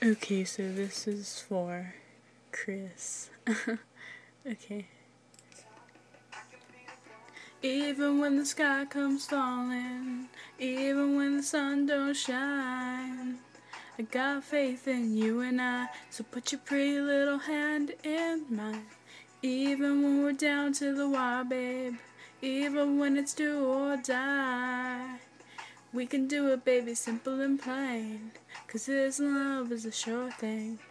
Okay, so this is for Chris. Okay. Even when the sky comes falling, even when the sun don't shine, I got faith in you and I, so put your pretty little hand in mine. Even when we're down to the wire, babe, even when it's do or die, we can do it, baby, simple and plain, 'cause this love is a sure thing.